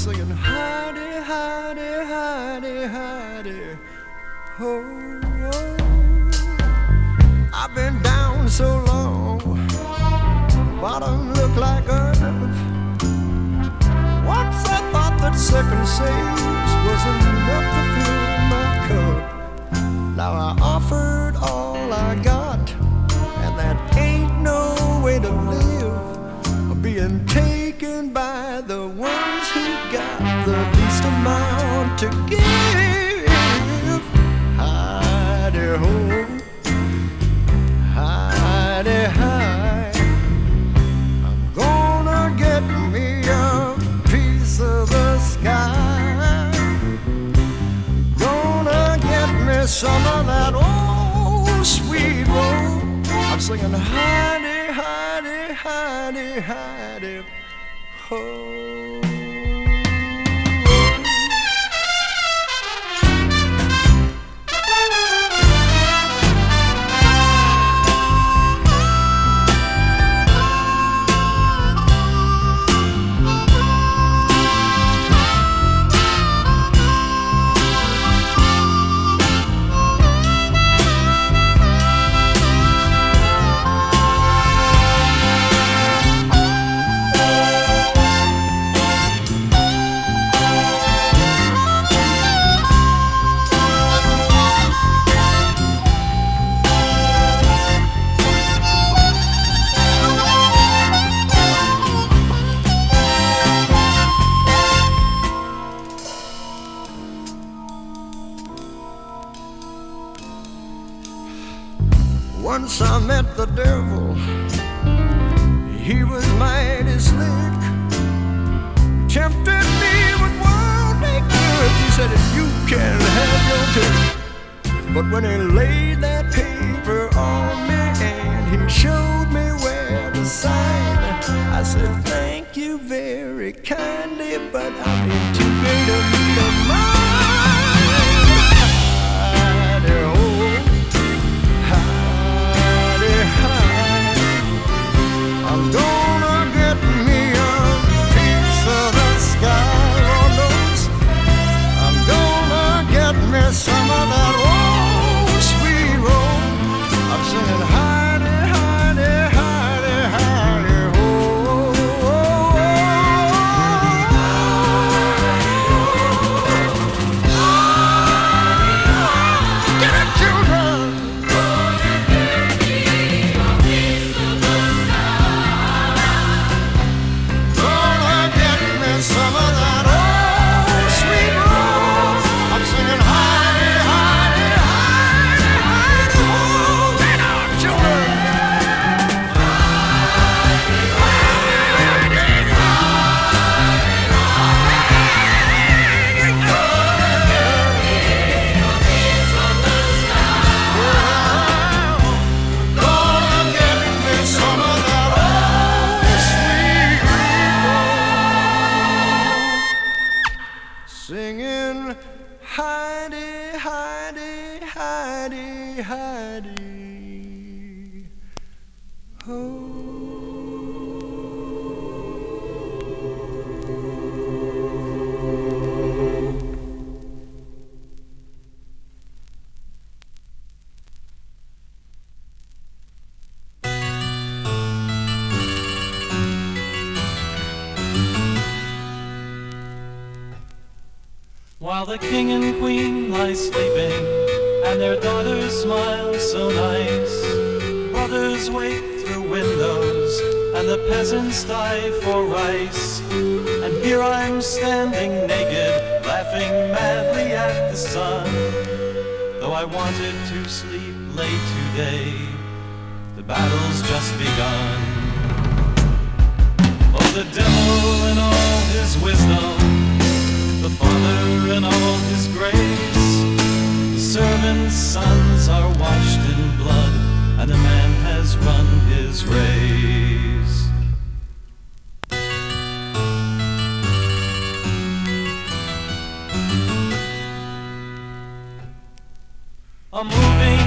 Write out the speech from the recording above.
singing hidey, hidey, hidey, hidey, ho. I've been down so long, bottom look like earth. Once I thought that second saves was enough to fill my cup. Now I offered all I got, and that ain't no way to live. Being taken by the ones who got the least amount to give. Hidey ho, hidey hi. I'm gonna get me a piece of the sky. Gonna get me some of that old sweet roll. I'm singing hidey, hidey, hidey, hidey, ho. Once I met the devil, he was mighty slick. Tempted me with worldly goods. He said, you can have your cake. But when he laid that paper on me and he showed me where to sign, I said, thank you very kindly, but I'm in too great a need of mine. I'm gonna get me a piece of the sky, Lord knows. I'm gonna get me some of that old sweet roll. I'm singing hidey, hidey, hidey, hidey, ho. Get it, children! Some of that old sweet roll. I'm singing hidey, hidey, hidey, hidey, ho. Get out, children! Gonna get me some of that old sweet roll. Singing hidey, hidey, hidey, hidey, ho. While the king and queen lie sleeping, and their daughters smile so nice, brothers wake through windows, and the peasants die for rice. And here I'm standing naked, laughing madly at the sun. Though I wanted to sleep late today, the battle's just begun. Oh, the devil in all his wisdom, the Father in all his grace, the servant's sons are washed in blood, and the man has run his race. A moving